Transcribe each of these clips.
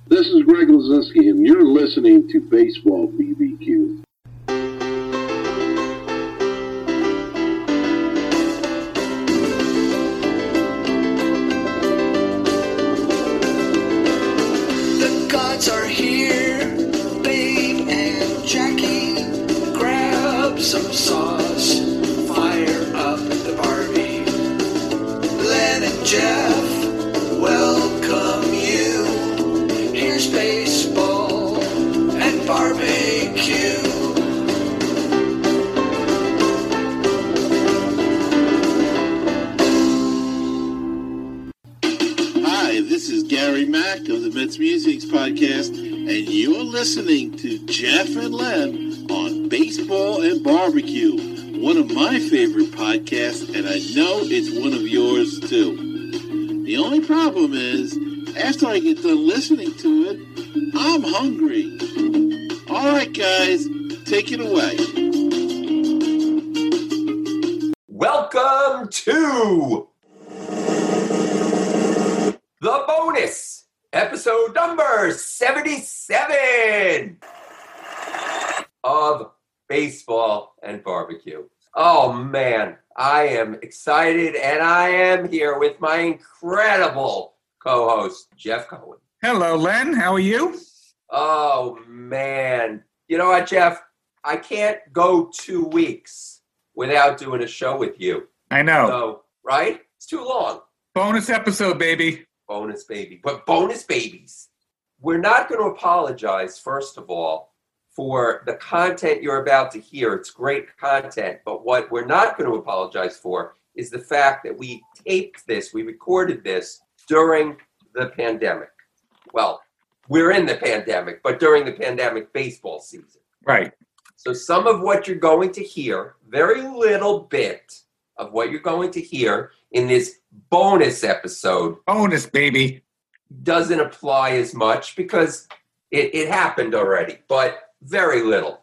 This is Greg Lazinski, and you're listening to Baseball BBQ. The gods are here, Babe and Jackie. Grab some sauce, fire up the Barbie. Len and Jeff welcome you. Here's baseball and barbecue. Hi, this is Gary Mack of the Mets Musics Podcast, and you're listening to Jeff and Len on Baseball and Barbecue, one of my favorite podcasts, and I know it's one of yours too. The only problem is, after I get done listening to it, I'm hungry. All right, guys, take it away. Welcome to the bonus episode number 77 of Baseball and Barbecue. Oh man, I am excited, and I am here with my incredible co-host, Jeff Cohen. Hello, Len. How are you? Oh man, you know what, Jeff? I can't go 2 weeks without doing a show with you. I know. So, right? It's too long. Bonus episode, baby. Bonus baby. But bonus babies. We're not going to apologize, first of all, for the content you're about to hear. It's great content. But what we're not going to apologize for is the fact that we taped this, we recorded this during the pandemic. Well, we're in the pandemic, but during the pandemic baseball season. Right. So some of what you're going to hear, very little bit of what you're going to hear in this bonus episode, Bonus, baby. doesn't apply as much because it happened already, but very little.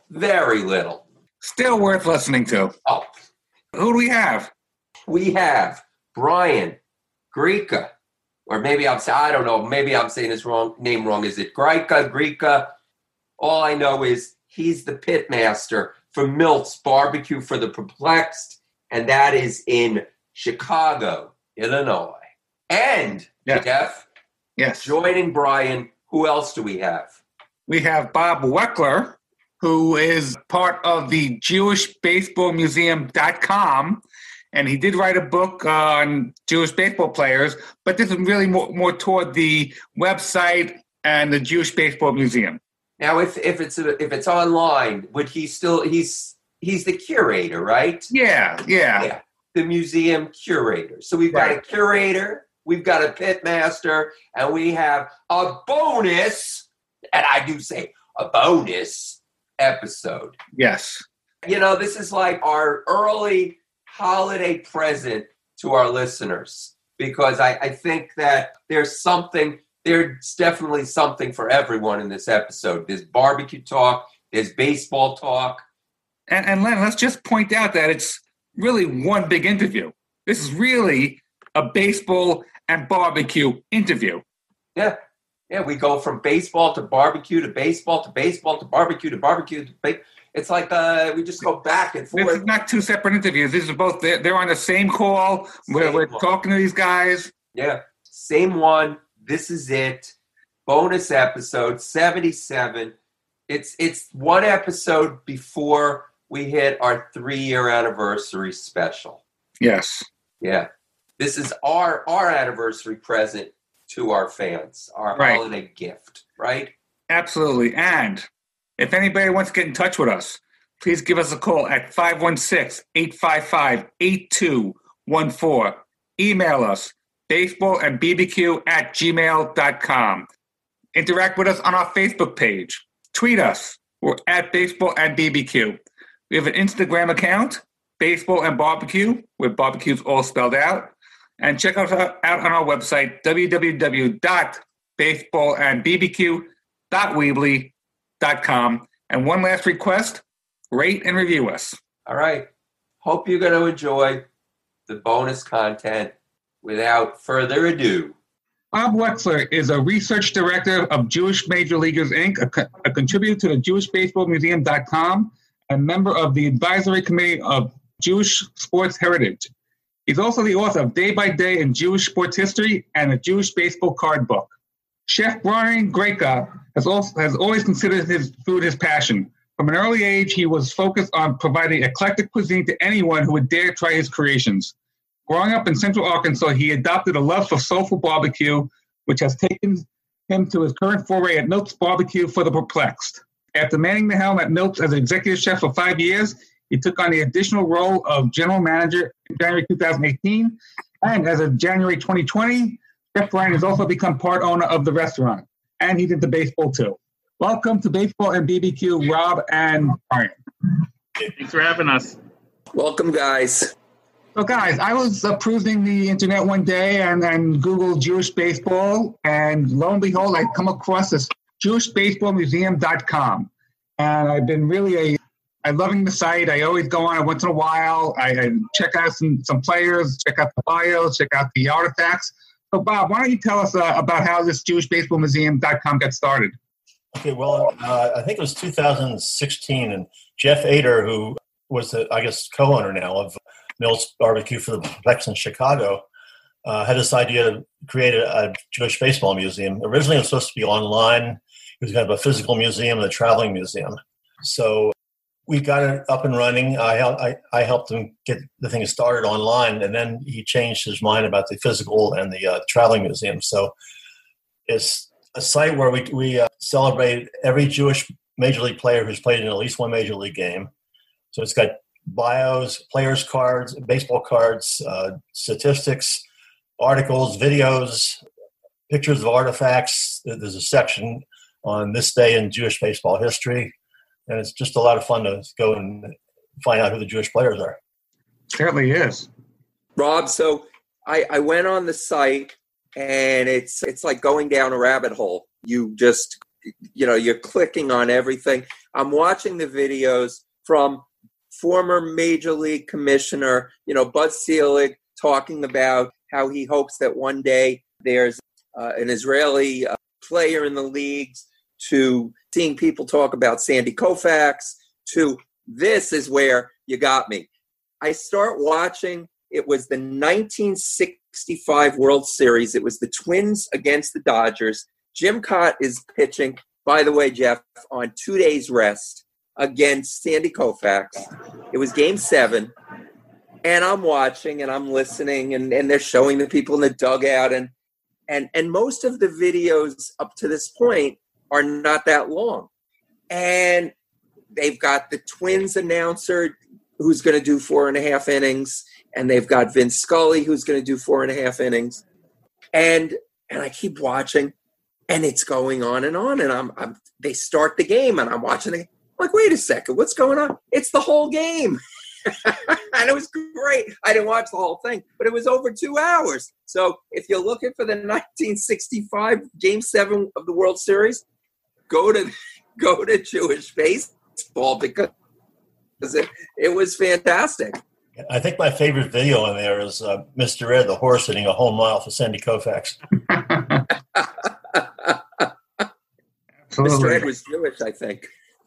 Still worth listening to. Oh, Who do we have? we have Brian Greca, or maybe I don't know, maybe I'm saying his name wrong. Is it Greca? All I know is he's the pit master for Milt's Barbecue for the Perplexed, and that is in Chicago, Illinois. And, Yes. Jeff, Yes. joining Brian, who else do we have? We have Bob Weckler, who is part of the JewishBaseballMuseum.com, and he did write a book on Jewish baseball players, but this is really more toward the website and the Jewish Baseball Museum. Now, if it's online, would he still he's the curator, right? Yeah. The museum curator. So we've got Right. a curator, we've got a pit master, and we have a bonus, and I do say a bonus episode. Yes. You know, this is like our early holiday present to our listeners, because I think that there's definitely something for everyone in this episode. There's barbecue talk, there's baseball talk. And Len, let's just point out that it's really one big interview. This is really a baseball and barbecue interview. Yeah, we go from baseball to barbecue to baseball to baseball to barbecue to barbecue to it's like we just go back and forth. This is not two separate interviews. These are both, they're on the same call. We're talking to these guys. Yeah, same one. This is it. Bonus episode 77. It's one episode before we hit our 3-year anniversary special. Yes. Yeah. This is our anniversary present to our fans, our Right. holiday gift, right? Absolutely. And if anybody wants to get in touch with us, please give us a call at 516-855-8214. Email us, baseballandbbq@gmail.com. Interact with us on our Facebook page. Tweet us. We're at Baseball and BBQ. We have an Instagram account, Baseball and Barbecue, where barbecue's all spelled out. And check us out on our website, www.baseballandbbq.weebly.com. And one last request, rate and review us. All right. Hope you're going to enjoy the bonus content. Without further ado, Bob Wexler is a research director of Jewish Major Leaguers, Inc., a contributor to the JewishBaseballMuseum.com, and member of the advisory committee of Jewish Sports Heritage. He's also the author of Day by Day in Jewish Sports History and a Jewish Baseball Card Book. Chef Brian Greca has always considered his food his passion. From an early age, he was focused on providing eclectic cuisine to anyone who would dare try his creations. Growing up in Central Arkansas, he adopted a love for soulful barbecue, which has taken him to his current foray at Milt's Barbecue for the Perplexed. After manning the helm at Milt's as executive chef for 5 years, he took on the additional role of general manager in January 2018. And as of January 2020, Chef Brian has also become part owner of the restaurant. And he did the baseball too. Welcome to Baseball and BBQ, Rob and Brian. Thanks for having us. Welcome, guys. So, guys, I was cruising the internet one day and Googled Jewish baseball, and lo and behold, I come across this JewishBaseballMuseum.com. And I've been really I'm loving the site. I always go on it once in a while. I check out some players, check out the bios, check out the artifacts. So, Bob, why don't you tell us about how this JewishBaseballMuseum.com got started? Okay, well, I think it was 2016, and Jeff Ader, who was the, co-owner now of Milt's Barbecue for the Perplexed in Chicago, had this idea to create a Jewish baseball museum. Originally, it was supposed to be online. It was going to have a physical museum and a traveling museum. So we got it up and running. I helped him get the thing started online, and then he changed his mind about the physical and the traveling museum. So it's a site where we celebrate every Jewish major league player who's played in at least one major league game. So it's got bios, players' cards, baseball cards, statistics, articles, videos, pictures of artifacts. There's a section on this day in Jewish baseball history. And it's just a lot of fun to go and find out who the Jewish players are. Certainly is. Rob, so I went on the site, and it's like going down a rabbit hole. You just, you're clicking on everything. I'm watching the videos from former Major League Commissioner, Bud Selig, talking about how he hopes that one day there's an Israeli player in the leagues, to seeing people talk about Sandy Koufax, to this is where you got me. I start watching. It was the 1965 World Series. It was the Twins against the Dodgers. Jim Cott is pitching, by the way, Jeff, on 2 days rest against Sandy Koufax. It was Game 7. And I'm watching and I'm listening, and they're showing the people in the dugout. And most of the videos up to this point are not that long. And they've got the Twins announcer who's going to do 4.5 innings. And they've got Vince Scully, who's going to do 4.5 innings. And I keep watching, and it's going on. And they start the game, and I'm watching it. I'm like, wait a second, what's going on? It's the whole game. And it was great. I didn't watch the whole thing, but it was over 2 hours. So if you're looking for the 1965 Game 7 of the World Series, go to Jewish Baseball, because it was fantastic. I think my favorite video on there is Mr. Ed, the horse, hitting a home mile for Sandy Koufax. Mr. Ed was Jewish, I think.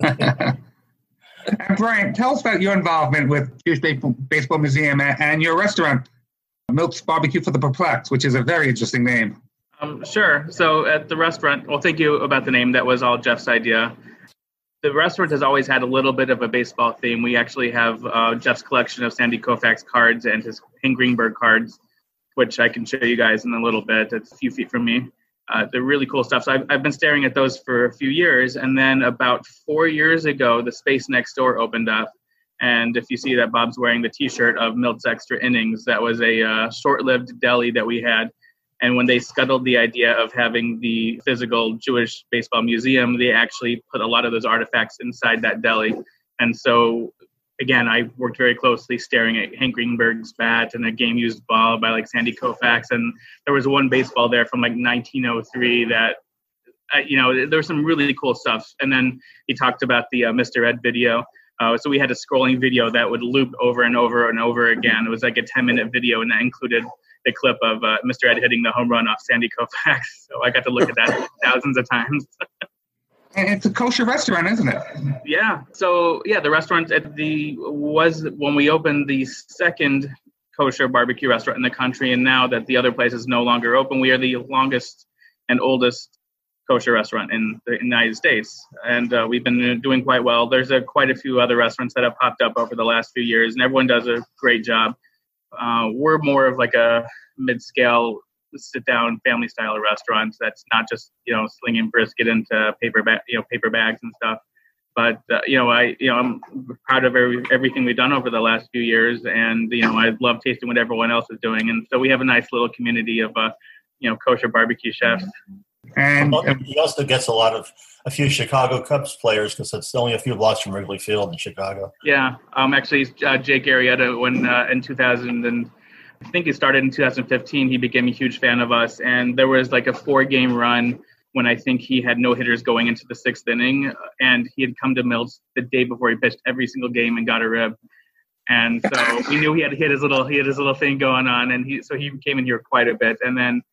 And Brian, tell us about your involvement with Jewish Baseball Museum and your restaurant, Milt's Barbecue for the Perplexed, which is a very interesting name. Sure. So at the restaurant, well, thank you about the name. That was all Jeff's idea. The restaurant has always had a little bit of a baseball theme. We actually have Jeff's collection of Sandy Koufax cards and his Hank Greenberg cards, which I can show you guys in a little bit. It's a few feet from me. They're really cool stuff. So I've been staring at those for a few years. And then about 4 years ago, the space next door opened up. And if you see that Bob's wearing the T-shirt of Milt's Extra Innings, that was a short-lived deli that we had. And when they scuttled the idea of having the physical Jewish baseball museum, they actually put a lot of those artifacts inside that deli. And so, again, I worked very closely staring at Hank Greenberg's bat and a game-used ball by like Sandy Koufax. And there was one baseball there from like 1903 that, there was some really cool stuff. And then he talked about the Mr. Ed video. So we had a scrolling video that would loop over and over and over again. It was like a 10-minute video, and that included the clip of Mr. Ed hitting the home run off Sandy Koufax. So I got to look at that thousands of times. And it's a kosher restaurant, isn't it? Yeah. So the restaurant was when we opened the second kosher barbecue restaurant in the country, and now that the other place is no longer open, we are the longest and oldest kosher restaurant in the United States, and we've been doing quite well. There's quite a few other restaurants that have popped up over the last few years, and everyone does a great job. We're more of like a mid-scale, sit-down, family-style restaurant that's not just slinging brisket into paper bags and stuff. But I'm proud of everything we've done over the last few years, and I love tasting what everyone else is doing, and so we have a nice little community of kosher barbecue chefs. And he also gets a few Chicago Cubs players because it's only a few blocks from Wrigley Field in Chicago. Yeah, actually, Jake Arrieta, when in 2000 and I think it started in 2015, he became a huge fan of us, and there was like a 4-game run when I think he had no hitters going into the 6th inning, and he had come to Mills the day before he pitched every single game and got a rib. And so we knew he had his little thing going on, and he came in here quite a bit. And then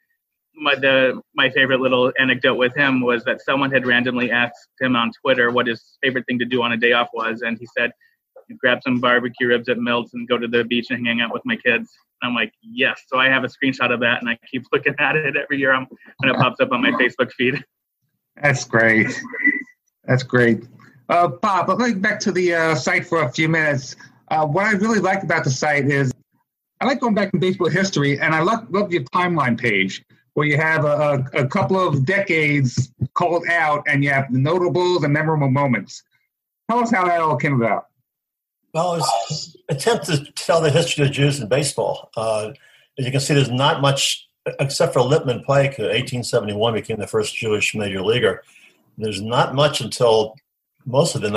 my favorite little anecdote with him was that someone had randomly asked him on Twitter what his favorite thing to do on a day off was, and he said, grab some barbecue ribs at Mills and go to the beach and hang out with my kids. And I'm like, yes. So I have a screenshot of that, and I keep looking at it every year when it pops up on my Facebook feed. That's great. That's great. Bob, I'd like back to the site for a few minutes. What I really like about the site is I like going back in baseball history, and I love your timeline page where you have a couple of decades called out, and you have the notables and memorable moments. Tell us how that all came about. Well, it's an attempt to tell the history of Jews in baseball. As you can see, there's not much, except for Lippman Pike, who in 1871 became the first Jewish major leaguer. There's not much until most of the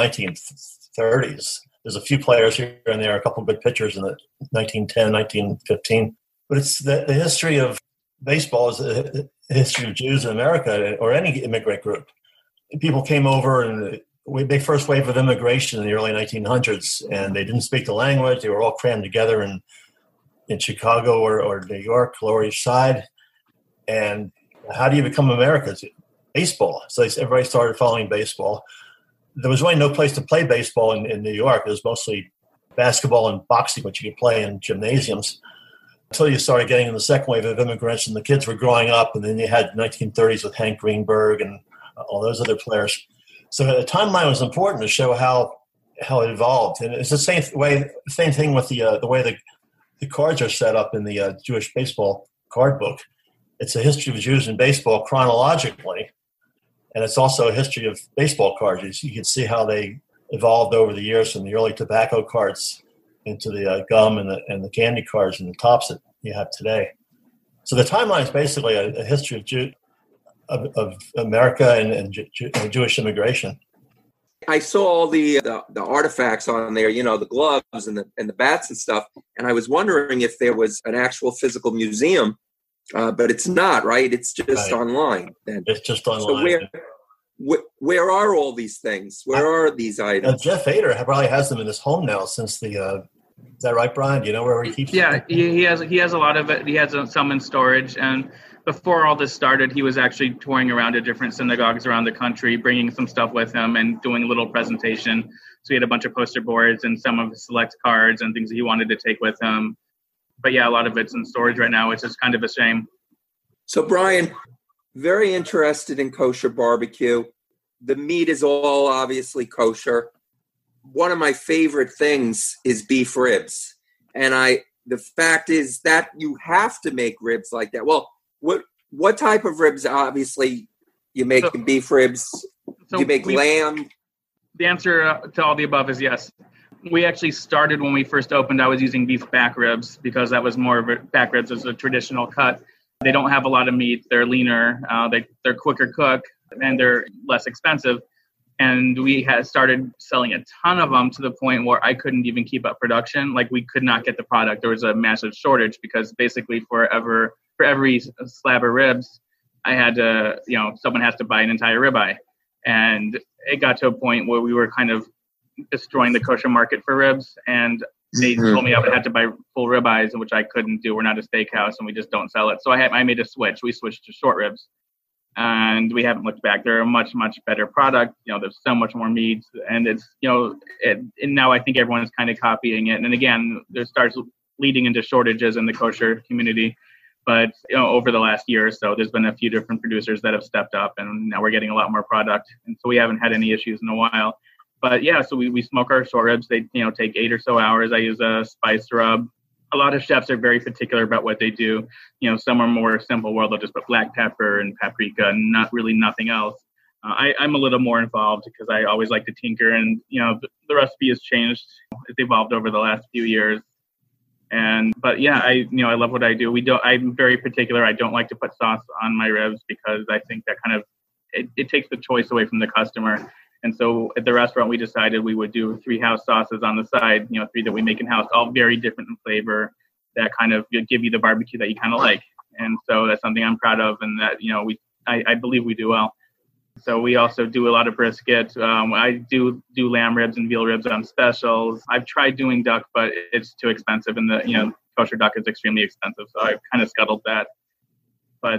1930s. There's a few players here and there, a couple of good pitchers in the 1910, 1915. But it's the history of baseball is the history of Jews in America or any immigrant group. People came over and big first wave of immigration in the early 1900s, and they didn't speak the language. They were all crammed together in Chicago or New York, Lower East Side. And how do you become Americans? Baseball. So everybody started following baseball. There was really no place to play baseball in New York. It was mostly basketball and boxing, which you could play in gymnasiums, until you started getting in the second wave of immigrants, and the kids were growing up, and then you had 1930s with Hank Greenberg and all those other players. So the timeline was important to show how it evolved, and it's the same thing with the way the cards are set up in the Jewish baseball card book. It's a history of Jews in baseball chronologically, and it's also a history of baseball cards. You can see how they evolved over the years from the early tobacco cards into the gum and the candy cards and the tops that you have today. So the timeline is basically a history of America and Jewish immigration. I saw all the artifacts on there, the gloves and the bats and stuff, and I was wondering if there was an actual physical museum, but it's not, right? It's just online. Then. It's just online. So where are all these things? Where are these items? Jeff Ader probably has them in his home now since the. Is that right, Brian? Do you know where he keeps them? Yeah, he has a lot of it. He has some in storage, and before all this started, he was actually touring around to different synagogues around the country, bringing some stuff with him and doing a little presentation. So he had a bunch of poster boards and some of his select cards and things that he wanted to take with him. But yeah, a lot of it's in storage right now, which is kind of a shame. So Brian, very interested in kosher barbecue. The meat is all obviously kosher. One of my favorite things is beef ribs. And the fact is that you have to make ribs like that. Well, what type of ribs? Obviously, you make beef ribs. So you make lamb. The answer to all the above is yes. We actually started when we first opened. I was using beef back ribs because that was more of a back ribs as a traditional cut. They don't have a lot of meat. They're leaner. They're quicker cook and they're less expensive. And we had started selling a ton of them to the point where I couldn't even keep up production. Like we could not get the product. There was a massive shortage because basically for every slab of ribs, I had to, someone has to buy an entire ribeye. And it got to a point where we were kind of destroying the kosher market for ribs. And they told me I had to buy full ribeyes, which I couldn't do. We're not a steakhouse, and we just don't sell it. So I made a switch. We switched to short ribs, and we haven't looked back. They're a much, much better product. There's so much more meat, and it's, and now I think everyone's kind of copying it. And again, there starts leading into shortages in the kosher community. But over the last year or so, there's been a few different producers that have stepped up, and now we're getting a lot more product. And so we haven't had any issues in a while. But yeah, so we smoke our short ribs. They take 8 or so hours. I use a spice rub. A lot of chefs are very particular about what they do. Some are more simple, where they'll just put black pepper and paprika and not really nothing else. I'm a little more involved because I always like to tinker, and the recipe has changed. It's evolved over the last few years. But yeah, I love what I do. I'm very particular. I don't like to put sauce on my ribs because I think that kind of it takes the choice away from the customer. And so at the restaurant, we decided we would do 3 house sauces on the side, 3 that we make in house, all very different in flavor, that kind of give you the barbecue that you kind of like. And so that's something I'm proud of, and that I believe we do well. So we also do a lot of brisket. I do lamb ribs and veal ribs on specials. I've tried doing duck, but it's too expensive, and the kosher duck is extremely expensive. So I've kind of scuttled that. But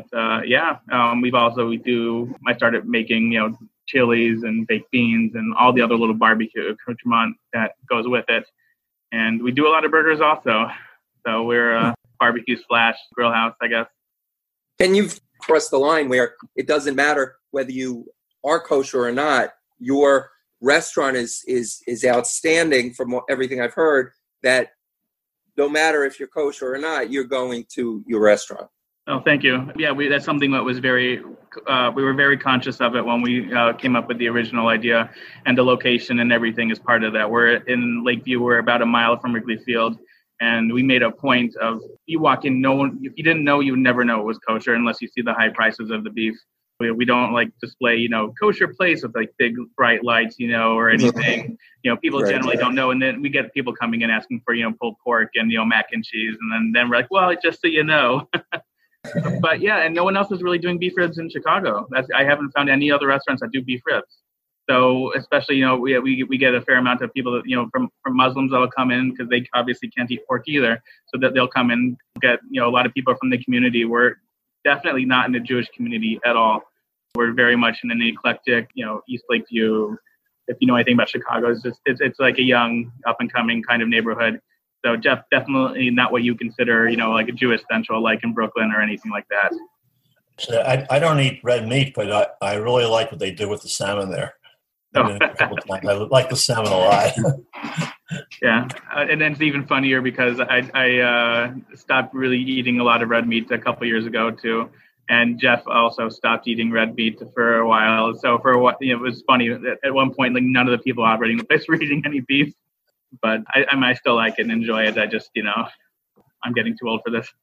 I started making chilies and baked beans and all the other little barbecue accoutrement that goes with it. And we do a lot of burgers also. So we're a barbecue / grill house, I guess. And you've crossed the line where it doesn't matter whether you are kosher or not. Your restaurant is outstanding from everything I've heard, that no matter if you're kosher or not, you're going to your restaurant. Oh, thank you. Yeah, that's something that was we were very conscious of it when we came up with the original idea, and the location and everything is part of that. We're in Lakeview. We're about a mile from Wrigley Field, and we made a point of, you walk in, if you didn't know, you would never know it was kosher unless you see the high prices of the beef. We don't display, kosher place with big bright lights, or anything. People generally don't know. And then we get people coming in asking for, pulled pork and, mac and cheese. And then we're like, well, just so you know. But yeah, and no one else is really doing beef ribs in Chicago. I haven't found any other restaurants that do beef ribs. So especially, we get a fair amount of people that, from Muslims that'll come in because they obviously can't eat pork either. So that they'll come in, get, a lot of people from the community. We're definitely not in the Jewish community at all. We're very much in an eclectic, East Lakeview. If you know anything about Chicago, it's like a young, up and coming kind of neighborhood. So definitely not what you consider, like a Jewish Central, like in Brooklyn or anything like that. So I don't eat red meat, but I really like what they do with the salmon there. A couple times. I like the salmon a lot. Yeah, and then it's even funnier because I stopped really eating a lot of red meat a couple years ago too, and Jeff also stopped eating red meat for a while. So for what, it was funny at one point, none of the people operating the place were eating any beef. But I still like it and enjoy it. I just, I'm getting too old for this.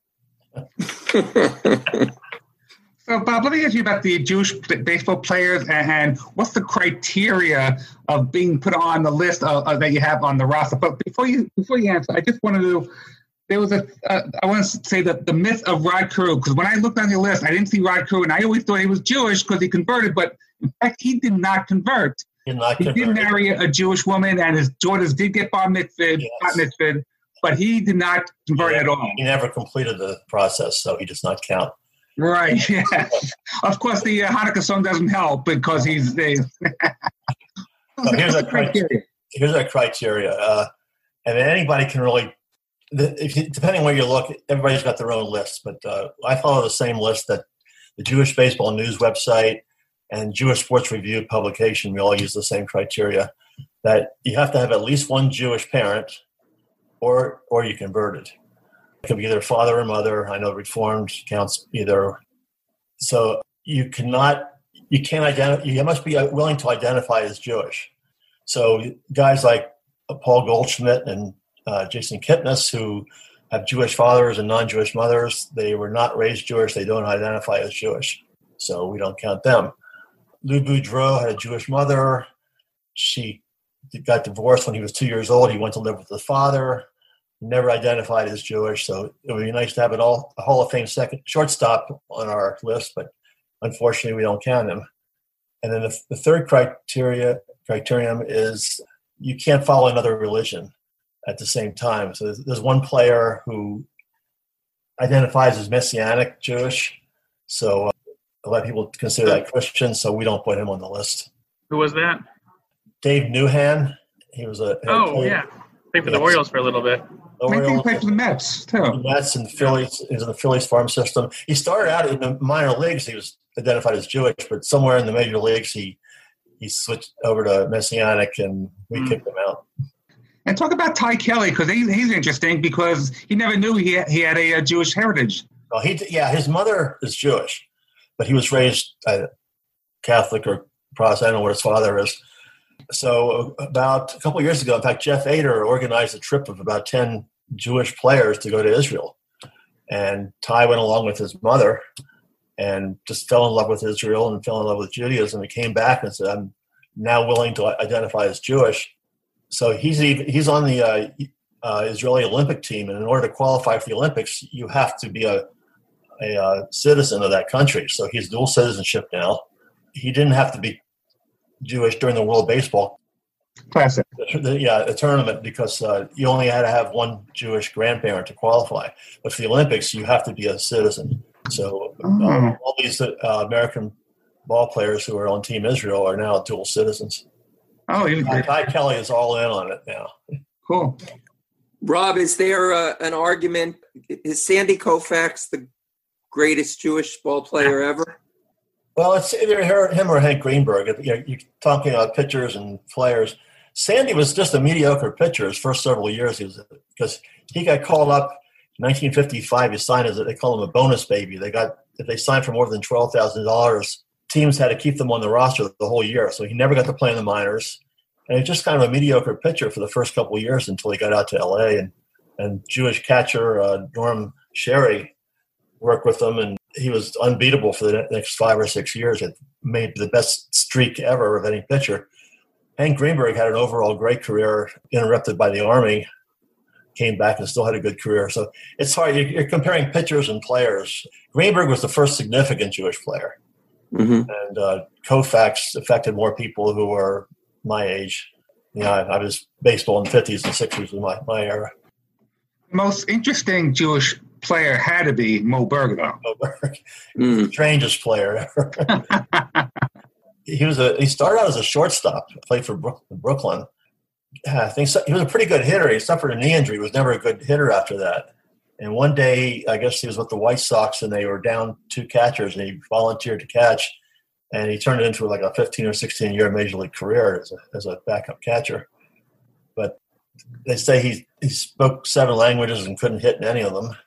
So, Bob, let me ask you about the Jewish baseball players and what's the criteria of being put on the list that you have on the roster. But before you answer, I just wanted to. There was I want to say that the myth of Rod Carew, because when I looked on the list, I didn't see Rod Carew, and I always thought he was Jewish because he converted, but in fact, he did not convert. He did marry a Jewish woman, and his daughters did get bar mitzvahed, but he did not convert at all. He never completed the process, so he does not count. Right, yeah. Of course, the Hanukkah song doesn't help because he's... Here's our criteria. And anybody can really... depending where you look, everybody's got their own lists, but I follow the same list that the Jewish Baseball News website and Jewish Sports Review publication, we all use the same criteria, that you have to have at least one Jewish parent or you converted. It could be either father or mother. I know Reformed counts either. So you can't identify, you must be willing to identify as Jewish. So guys like Paul Goldschmidt and Jason Kipnis, who have Jewish fathers and non-Jewish mothers, they were not raised Jewish. They don't identify as Jewish. So we don't count them. Lou Boudreau had a Jewish mother. She got divorced when he was 2 years old. He went to live with the father. Never identified as Jewish. So it would be nice to have a Hall of Fame shortstop on our list, but unfortunately we don't count him. And then the third criterion is you can't follow another religion. at the same time. So there's one player who identifies as Messianic Jewish. So a lot of people consider that Christian, so we don't put him on the list. Who was that? Dave Newhan. He was a played for the Orioles for a little bit. I think he played for the Mets too. The Mets and Phillies. He was in the Phillies farm system. He started out in the minor leagues. He was identified as Jewish, but somewhere in the major leagues, he switched over to Messianic, and we kicked him out. And talk about Ty Kelly, because he's interesting because he never knew he had a Jewish heritage. Well, his mother is Jewish, but he was raised Catholic or Protestant. I don't know what his father is. So about a couple of years ago, in fact, Jeff Ader organized a trip of about 10 Jewish players to go to Israel. And Ty went along with his mother and just fell in love with Israel and fell in love with Judaism. He came back and said, I'm now willing to identify as Jewish. So he's on the Israeli Olympic team, and in order to qualify for the Olympics, you have to be a citizen of that country. So he's dual citizenship now. He didn't have to be Jewish during the World Baseball Classic. The tournament, because you only had to have one Jewish grandparent to qualify. But for the Olympics, you have to be a citizen. So all these American ball players who are on Team Israel are now dual citizens. Oh, Ty Kelly is all in on it now. Cool. Rob, is there an argument? Is Sandy Koufax the greatest Jewish ball player ever? Well, it's either him or Hank Greenberg. You're talking about pitchers and players. Sandy was just a mediocre pitcher his first several years because he got called up in 1955. He signed they call him a bonus baby. If they signed for more than $12,000, teams had to keep them on the roster the whole year. So he never got to play in the minors. And he's just kind of a mediocre pitcher for the first couple of years until he got out to L.A. And Jewish catcher Norm Sherry worked with him, and he was unbeatable for the next 5 or 6 years. It made the best streak ever of any pitcher. Hank Greenberg had an overall great career, interrupted by the Army, came back and still had a good career. So it's hard. You're comparing pitchers and players. Greenberg was the first significant Jewish player. Mm-hmm. And Koufax affected more people who were my age. I was baseball in the 50s and 60s was my era. The most interesting Jewish player had to be Mo Berg, though. Mo Berg, strangest player ever. He started out as a shortstop, played for Brooklyn. I think he was a pretty good hitter. He suffered a knee injury. He was never a good hitter after that. And one day, I guess he was with the White Sox, and they were down 2 catchers, and he volunteered to catch. And he turned it into like a 15 or 16-year major league career as a backup catcher. But they say he spoke 7 languages and couldn't hit in any of them.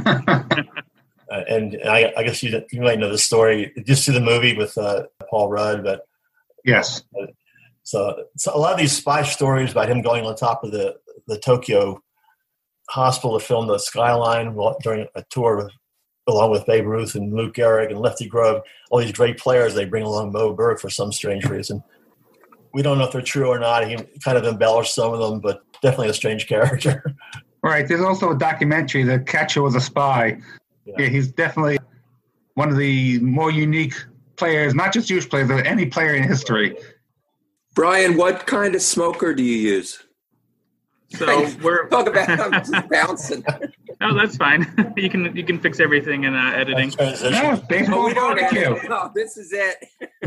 And I guess you might know the story. Did you see the movie with Paul Rudd? But yes. So a lot of these spy stories about him going on top of the Tokyo hospital to film the skyline during a tour along with Babe Ruth and Lou Gehrig and Lefty Grove, all these great players, they bring along Mo Berg for some strange reason. We don't know if they're true or not. He kind of embellished some of them, but definitely a strange character. Right. There's also a documentary, The Catcher Was a Spy. Yeah, he's definitely one of the more unique players, not just Jewish players, but any player in history. Brian, what kind of smoker do you use? So we're talk about I'm just bouncing. No, that's fine. You can fix everything in editing. No, baseball barbecue. No, this is it.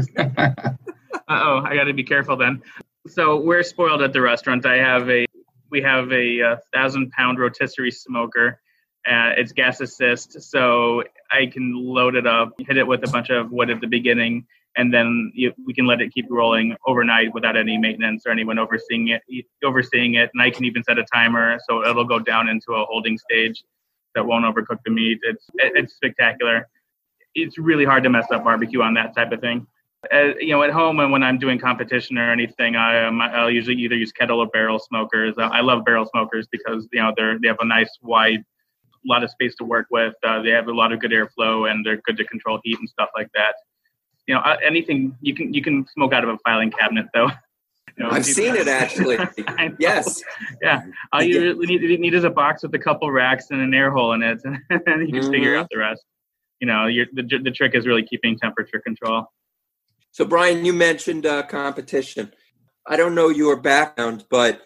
I got to be careful then. So we're spoiled at the restaurant. We have a 1,000-pound rotisserie smoker. It's gas assist, so I can load it up, hit it with a bunch of wood at the beginning, and then we can let it keep rolling overnight without any maintenance or anyone overseeing it. And I can even set a timer so it'll go down into a holding stage that won't overcook the meat. It's spectacular. It's really hard to mess up barbecue on that type of thing. At home and when I'm doing competition or anything, I'll usually either use kettle or barrel smokers. I love barrel smokers because they have a nice wide, lot of space to work with. They have a lot of good airflow and they're good to control heat and stuff like that. Anything you can smoke out of a filing cabinet though. I've seen it actually. Yes. Yeah. All you really need is a box with a couple racks and an air hole in it, and then you can figure out the rest. The trick is really keeping temperature control. So Brian, you mentioned competition. I don't know your background, but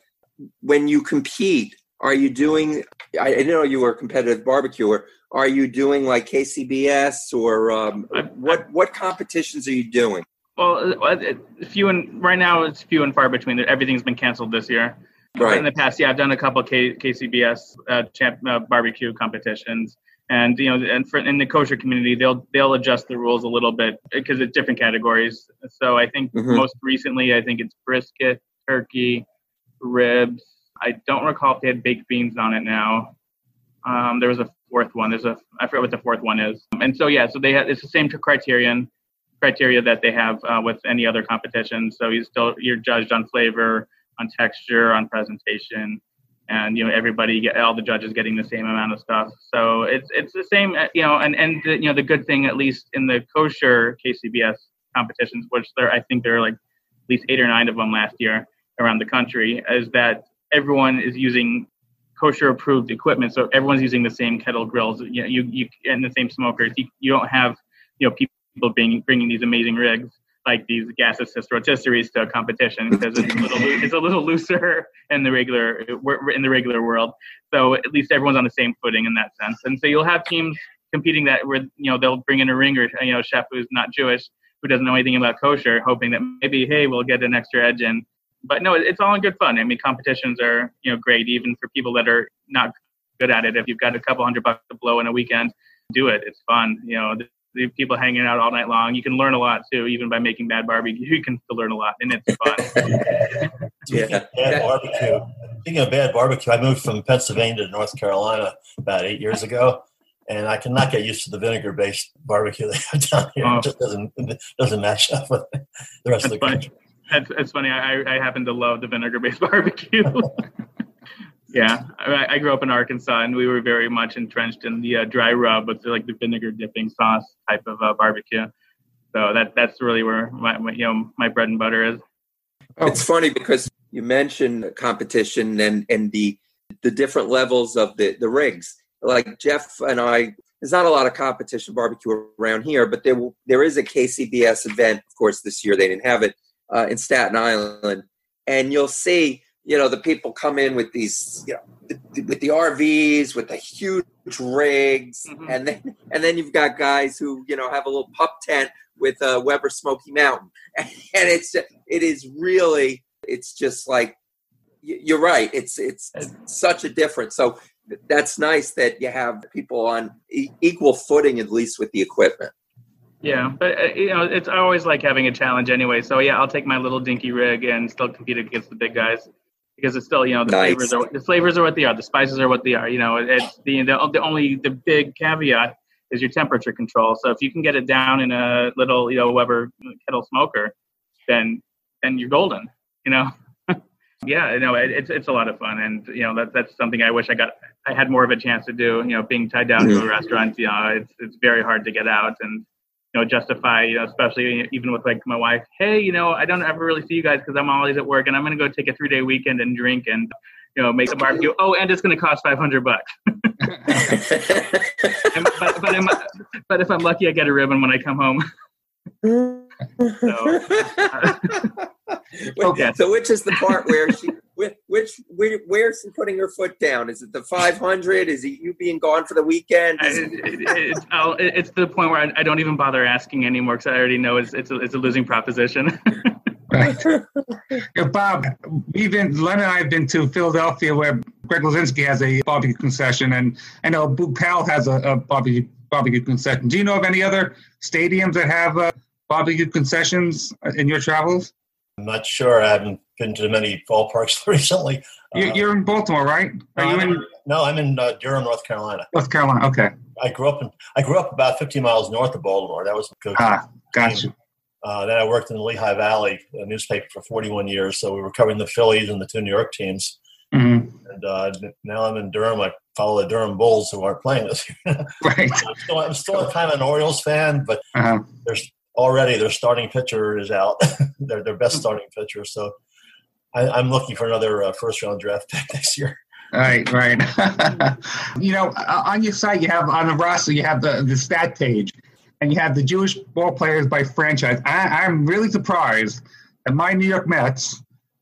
when you compete, are you doing? I didn't know you were a competitive barbecuer. Are you doing like KCBS or what competitions are you doing? Well, right now it's few and far between. Everything's been canceled this year. Right. In the past, I've done a couple KCBS barbecue competitions, and in the kosher community, they'll adjust the rules a little bit because it's different categories. So I think most recently, it's brisket, turkey, ribs. I don't recall if they had baked beans on it now. There was a fourth one. I forget what the fourth one is. And so so it's the same criteria that they have with any other competition. So you're judged on flavor, on texture, on presentation, and all the judges getting the same amount of stuff. So it's the same, the good thing, at least in the kosher KCBS competitions, which I think there are like at least 8 or 9 of them last year around the country, is that everyone is using kosher approved equipment. So everyone's using the same kettle grills, you and the same smokers. You don't have people bringing these amazing rigs like these gas assist rotisseries to a competition, because it's a little looser in the regular world. So at least everyone's on the same footing in that sense. And so you'll have teams competing that where they'll bring in a ringer, a chef who's not Jewish, who doesn't know anything about kosher, hoping that maybe, hey, we'll get an extra edge in. But no, it's all in good fun. I mean, competitions are great even for people that are not good at it. If you've got a couple $100 to blow in a weekend, do it. It's fun. The people hanging out all night long. You can learn a lot too, even by making bad barbecue. You can still learn a lot, and it's fun. Speaking of bad barbecue, I moved from Pennsylvania to North Carolina about 8 years ago, and I cannot get used to the vinegar-based barbecue they have down here. It just doesn't match up with the rest of the country. It's funny. I happen to love the vinegar-based barbecue. Yeah, I grew up in Arkansas, and we were very much entrenched in the dry rub with the vinegar dipping sauce type of barbecue. So that's really where my bread and butter is. It's funny because you mentioned competition and the different levels of the rigs. Like Jeff and I, there's not a lot of competition barbecue around here, but there is a KCBS event. Of course, this year they didn't have it in Staten Island, and you'll see. The people come in with these, with the RVs, with the huge rigs, and then you've got guys who, have a little pup tent with a Weber Smoky Mountain, and it's just like, you're right. It's such a difference. So that's nice that you have people on equal footing, at least with the equipment. Yeah, but it's I always like having a challenge anyway. So yeah, I'll take my little dinky rig and still compete against the big guys. Because it's still, the flavors are what they are, the spices are what they are. It's the big caveat is your temperature control. So if you can get it down in a little, Weber kettle smoker, then you're golden. It's a lot of fun, and that's something I wish I had more of a chance to do. Being tied down to a restaurant, it's very hard to get out and justify, especially even with my wife, hey, I don't ever really see you guys because I'm always at work, and I'm going to go take a 3-day weekend and drink and, make a barbecue. Oh, and it's going to cost $500. But if I'm lucky, I get a ribbon when I come home. So which is the part where where's she putting her foot down? Is it the 500? Is it you being gone for the weekend? It's the point where I don't even bother asking anymore because I already know it's a losing proposition. Right. Bob, Len and I have been to Philadelphia where Greg Lazinski has a barbecue concession, and I know Boot Powell has a barbecue concession. Do you know of any other stadiums that have barbecue concessions in your travels? I'm not sure. I haven't been to many ballparks recently. You're in Baltimore, right? No, I'm in Durham, North Carolina. North Carolina, okay. I grew up about 50 miles north of Baltimore. That was good. Gotcha. Then I worked in the Lehigh Valley, a newspaper, for 41 years. So we were covering the Phillies and the 2 New York teams. And now I'm in Durham. I follow the Durham Bulls, who aren't playing this year. Right. I'm still kind of an Orioles fan, but their starting pitcher is out. their best starting pitcher. So I'm looking for another first-round draft pick next year. Right. On your site, you have on the roster, you have the stat page, and you have the Jewish ball players by franchise. I'm really surprised that my New York Mets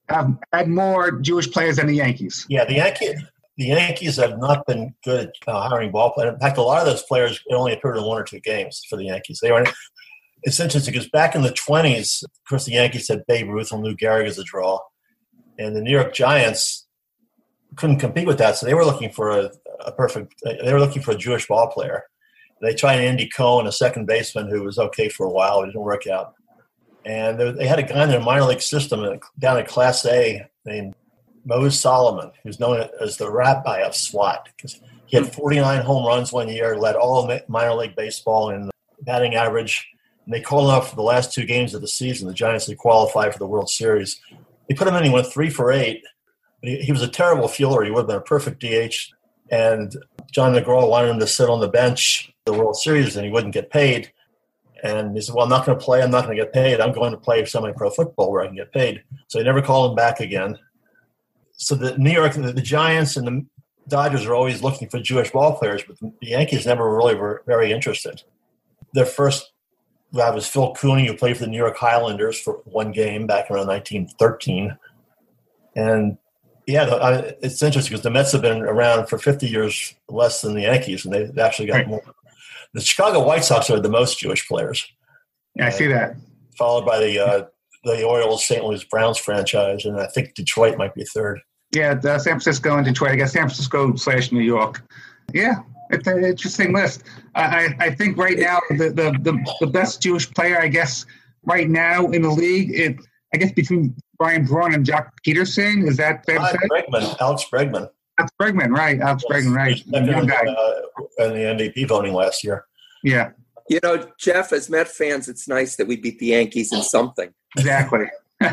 have had more Jewish players than the Yankees. Yeah, the Yankees have not been good at hiring ball players. In fact, a lot of those players only appeared in 1 or 2 games for the Yankees. It's interesting because back in the 1920s, of course, the Yankees had Babe Ruth and Lou Gehrig as a draw, and the New York Giants couldn't compete with that, so they were looking for a Jewish ball player. They tried Andy Cohen, a second baseman who was okay for a while. It didn't work out. And they had a guy in their minor league system down in Class A named Mose Solomon, who's known as the rabbi of SWAT, because he had 49 home runs one year, led all minor league baseball in batting average. And they called him up for the last 2 games of the season. The Giants had qualified for the World Series. They put him in. He went 3 for 8. He was a terrible fielder. He would have been a perfect DH. And John McGraw wanted him to sit on the bench the World Series, and he wouldn't get paid. And he said, well, I'm not going to play. I'm not going to get paid. I'm going to play semi-pro football where I can get paid. So they never called him back again. So the New York, the Giants and the Dodgers are always looking for Jewish ball players, but the Yankees never really were very interested. Their first guy was Phil Cooney, who played for the New York Highlanders for 1 game back around 1913. And yeah, it's interesting because the Mets have been around for 50 years less than the Yankees, and they've actually got more. The Chicago White Sox are the most Jewish players. Yeah, I see that. Followed by the Orioles, St. Louis Browns franchise, and I think Detroit might be 3rd. Yeah, San Francisco and Detroit. I guess San Francisco / New York. Yeah, it's an interesting list. I think right now the best Jewish player, I guess, right now in the league, I guess between Brian Braun and Jock Peterson. Is that fair to say? Alex Bregman. Alex Bregman, right. Alex Bregman, right. Young guy. In the MVP voting last year. Yeah. You know, Jeff, as Met fans, it's nice that we beat the Yankees in something. Exactly.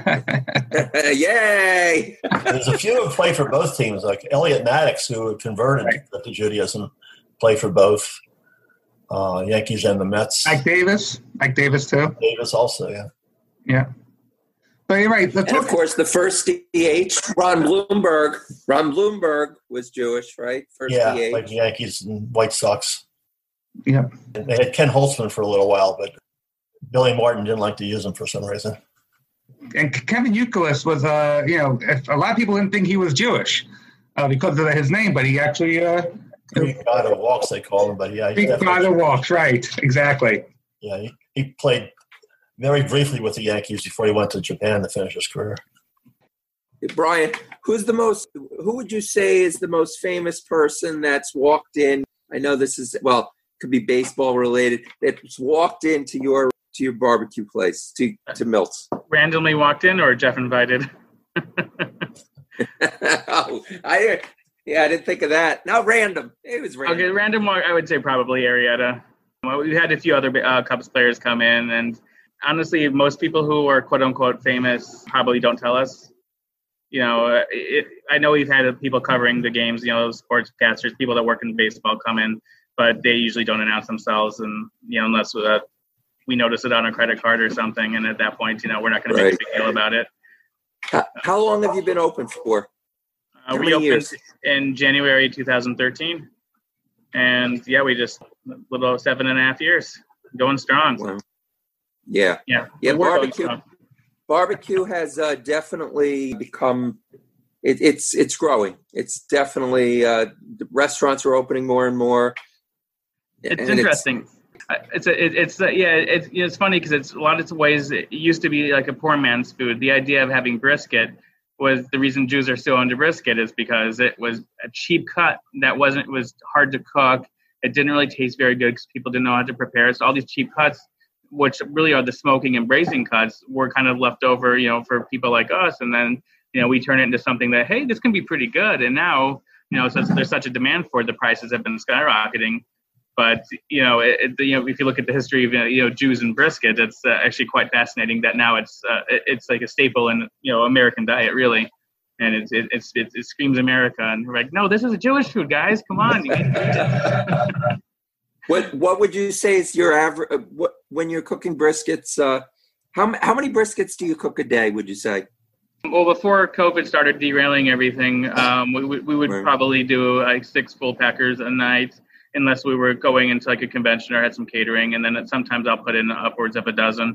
Yay! There's a few who play for both teams, like Elliot Maddox, who converted to Judaism, play for both Yankees and the Mets. Mike Davis too. Davis also, yeah. Yeah. But you're right. And of course, the first DH, Ron Bloomberg. Ron Bloomberg was Jewish, right? First DH. Like Yankees and White Sox. Yeah. And they had Ken Holtzman for a little while, but Billy Martin didn't like to use him for some reason. And Kevin Youkilis was, a lot of people didn't think he was Jewish because of his name, but he actually Greek God of Walks, they call him, but yeah. Greek God of Walks, right, exactly. Yeah, he played very briefly with the Yankees before he went to Japan to finish his career. Brian, who would you say is the most famous person that's walked in? I know this is, could be baseball related, that's walked into your barbecue place, to Milt's. Randomly walked in or Jeff invited? I didn't think of that. No, random. It was random. Okay, random. I would say probably Arrieta. Well, we had a few other Cubs players come in, and honestly, most people who are quote unquote famous probably don't tell us. You know, I know we've had people covering the games, sportscasters, people that work in baseball come in, but they usually don't announce themselves, and unless we notice it on a credit card or something, and at that point, we're not going to make a big deal about it. How long have you been open for? We opened in January 2013, and we just a little over 7.5 years, going strong. Wow. Yeah. Barbecue has definitely become. It's growing. It's definitely restaurants are opening more and more. It's interesting. It's funny because it's a lot of ways it used to be like a poor man's food. The idea of having brisket was the reason Jews are still into brisket is because it was a cheap cut it was hard to cook. It didn't really taste very good because people didn't know how to prepare it. So all these cheap cuts, which really are the smoking and braising cuts, were kind of left over, for people like us. And then, we turn it into something that, hey, this can be pretty good. And now, since there's such a demand for it, the prices have been skyrocketing. But, if you look at the history of, Jews and brisket, it's actually quite fascinating that now it's like a staple in, American diet, really. And it screams America. And we're like, no, this is a Jewish food, guys. Come on. You need to eat it. What would you say is your average, when you're cooking briskets, how many briskets do you cook a day, would you say? Well, before COVID started derailing everything, we would probably do like 6 full packers a night, unless we were going into like a convention or had some catering. And then sometimes I'll put in upwards of a dozen.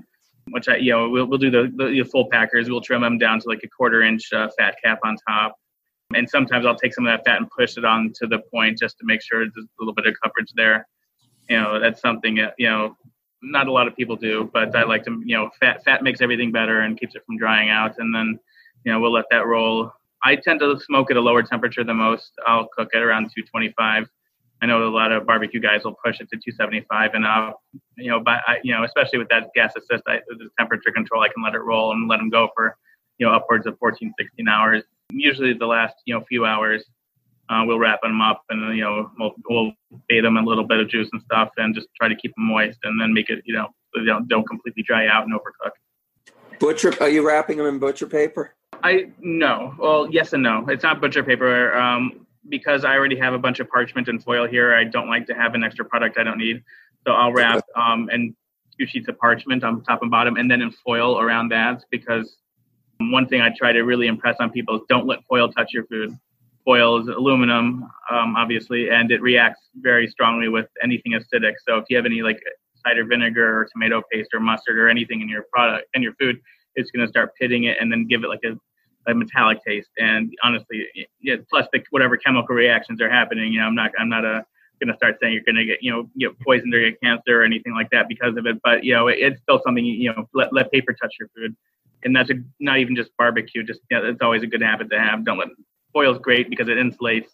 which we'll do the full packers. We'll trim them down to like a 1/4 inch fat cap on top. And sometimes I'll take some of that fat and push it on to the point just to make sure there's a little bit of coverage there. That's something that, not a lot of people do, but I like to, fat makes everything better and keeps it from drying out. And then, we'll let that roll. I tend to smoke at a lower temperature than most. I'll cook at around 225. I know a lot of barbecue guys will push it to 275 and up, especially with that gas assist, the temperature control, I can let it roll and let them go for, upwards of 14, 16 hours. Usually the last, few hours, we'll wrap them up and, we'll bathe them in a little bit of juice and stuff and just try to keep them moist and then make it, so they don't completely dry out and overcook. Are you wrapping them in butcher paper? No. Well, yes and no. It's not butcher paper. Because I already have a bunch of parchment and foil here, I don't like to have an extra product I don't need. So I'll wrap and 2 sheets of parchment on top and bottom and then in foil around that, because one thing I try to really impress on people is don't let foil touch your food. Foil is aluminum, obviously, and it reacts very strongly with anything acidic. So if you have any like cider vinegar or tomato paste or mustard or anything in your product and your food, it's going to start pitting it and then give it like a metallic taste. And honestly, plus whatever chemical reactions are happening, I'm not going to start saying you're going to get poisoned or get cancer or anything like that because of it. But it's still something let paper touch your food, and that's not even just barbecue. Just it's always a good habit to have. Don't let foil's great because it insulates,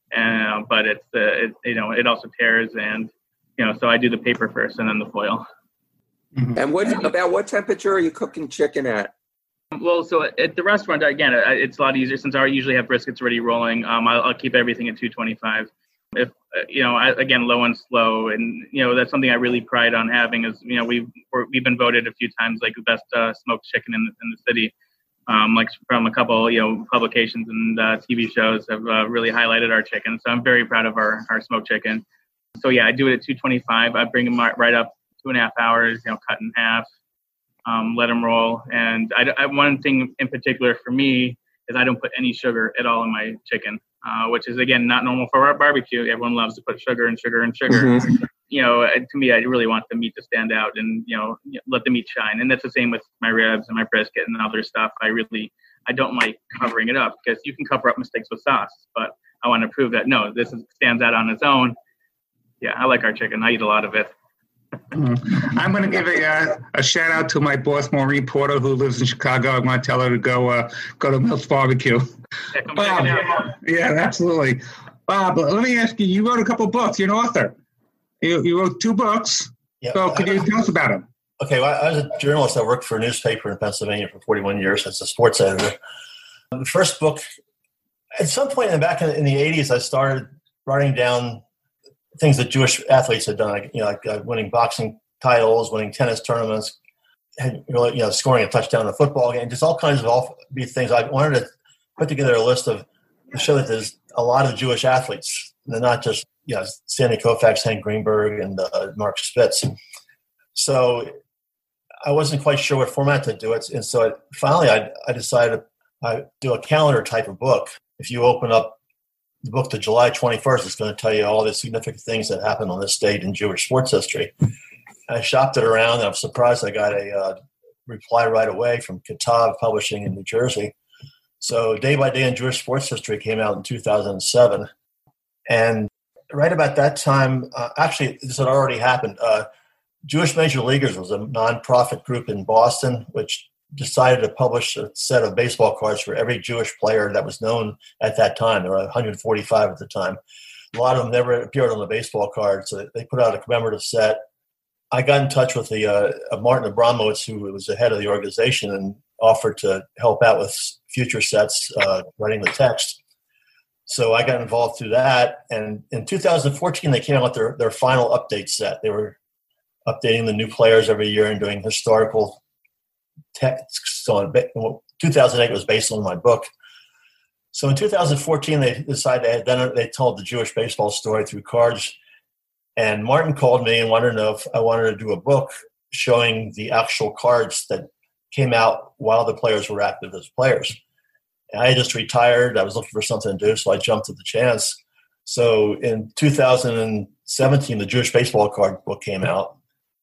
but it also tears, and so I do the paper first and then the foil. Mm-hmm. And what temperature are you cooking chicken at? Well, so at the restaurant, again, it's a lot easier since I usually have briskets already rolling. I'll keep everything at 225. If, again, low and slow. And, that's something I really pride on having is, we've been voted a few times like the best smoked chicken in the city. Like from a couple, publications and TV shows have really highlighted our chicken. So I'm very proud of our smoked chicken. So, I do it at 225. I bring them right up 2.5 hours, cut in half. Let them roll. And one thing in particular for me is I don't put any sugar at all in my chicken, which is, again, not normal for our barbecue. Everyone loves to put sugar and sugar and sugar. Mm-hmm. To me, I really want the meat to stand out and, let the meat shine. And that's the same with my ribs and my brisket and other stuff. I don't like covering it up because you can cover up mistakes with sauce, but I want to prove that, no, stands out on its own. Yeah, I like our chicken. I eat a lot of it. I'm going to give a shout out to my boss, Maureen Porter, who lives in Chicago. I'm going to tell her to go to Mills Barbecue. Bob, yeah, absolutely. Bob, let me ask you, you wrote a couple books. You're an author. You wrote 2 books. Yep. So could you tell us about them? Okay, well, I was a journalist. I worked for a newspaper in Pennsylvania for 41 years as a sports editor. The first book, at some point back in the 80s, I started writing down things that Jewish athletes had done, like winning boxing titles, winning tennis tournaments, and scoring a touchdown in a football game, just all kinds of offbeat things. I wanted to put together a list to show that there's a lot of Jewish athletes. They're not just Sandy Koufax, Hank Greenberg, and Mark Spitz. So I wasn't quite sure what format to do it, and so finally I decided I'd do a calendar type of book. If you open up the book to July 21st, it's going to tell you all the significant things that happened on this date in Jewish sports history. I shopped it around, and I'm surprised I got a reply right away from Kitav Publishing in New Jersey. So Day by Day in Jewish Sports History came out in 2007. And right about that time, actually, this had already happened. Jewish Major Leaguers was a nonprofit group in Boston, which decided to publish a set of baseball cards for every Jewish player that was known at that time. There were 145 at the time. A lot of them never appeared on the baseball card, so they put out a commemorative set. I got in touch with Martin Abramowitz, who was the head of the organization, and offered to help out with future sets, writing the text. So I got involved through that. And in 2014, they came out with their final update set. They were updating the new players every year and doing historical text. So 2008 was based on my book. So in 2014, they decided they told the Jewish baseball story through cards. And Martin called me and wanted to know if I wanted to do a book showing the actual cards that came out while the players were active as players. And I had just retired. I was looking for something to do, so I jumped at the chance. So in 2017, the Jewish baseball card book came out.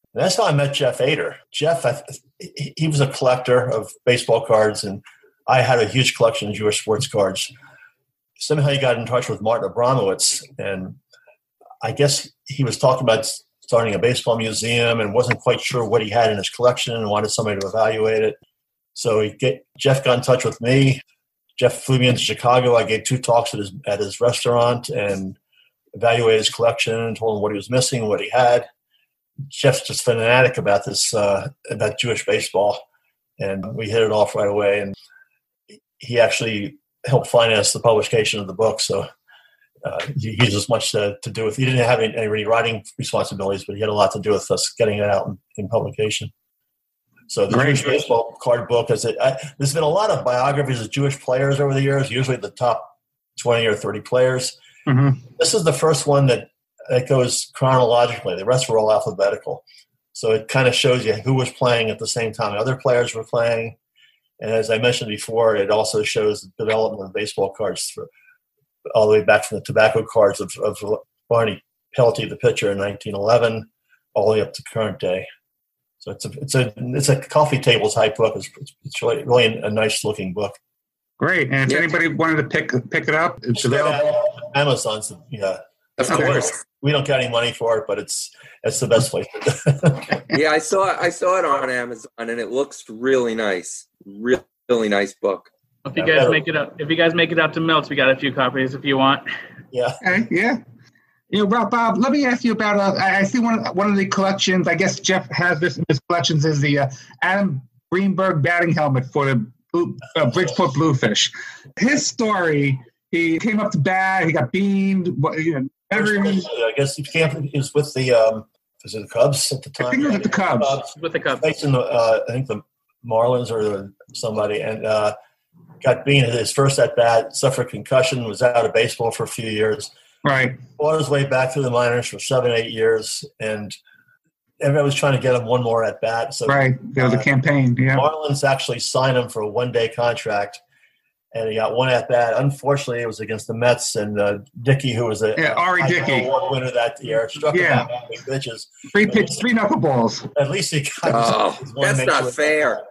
And that's how I met Jeff Ader. Jeff, he was a collector of baseball cards, and I had a huge collection of Jewish sports cards. Somehow he got in touch with Martin Abramowitz, and I guess he was talking about starting a baseball museum and wasn't quite sure what he had in his collection and wanted somebody to evaluate it. So Jeff got in touch with me. Jeff flew me into Chicago. I gave 2 talks at his restaurant and evaluated his collection and told him what he was missing, what he had. Jeff's just fanatic about this, about Jewish baseball, and we hit it off right away. And he actually helped finance the publication of the book, so he has as much to do with. He didn't have any writing responsibilities, but he had a lot to do with us getting it out in publication. So the Jewish baseball card book there's been a lot of biographies of Jewish players over the years, usually the top 20 or 30 players. Mm-hmm. This is the first one that goes chronologically. The rest were all alphabetical. So it kind of shows you who was playing at the same time other players were playing. And as I mentioned before, it also shows the development of baseball cards all the way back from the tobacco cards of Barney Pelty, the pitcher, in 1911, all the way up to current day. So it's a coffee table type book. It's really a nice looking book. Great. And if anybody wanted to pick it up, it's available. Amazon's, Of course. We don't get any money for it, but it's the best place. Yeah, I saw it on Amazon, and it looks really nice. Really nice book. If you guys make it out to Milts, we got a few copies if you want. Yeah. Okay, yeah. Bob, let me ask you about. I see one of the collections. I guess Jeff has this in his collections. Is the Adam Greenberg batting helmet for the Bridgeport Bluefish. His story: he came up to bat, he got beaned. I guess he was with the was it the Cubs at the time? I think it was with the Cubs. With the Cubs. Facing I think the Marlins or somebody, and got beaned at his first at bat, suffered a concussion, was out of baseball for a few years. Right. Fought his way back through the minors for 7-8 years, and everybody was trying to get him one more at bat. So right, there was a campaign. Yeah. Marlins actually signed him for a 1-day contract, and he got one at bat. Unfortunately, it was against the Mets, and Dickey, who was Ari Dickey award winner that year, struck him out with big pitches. 3 knuckleballs. At least he got his one. That's not fair.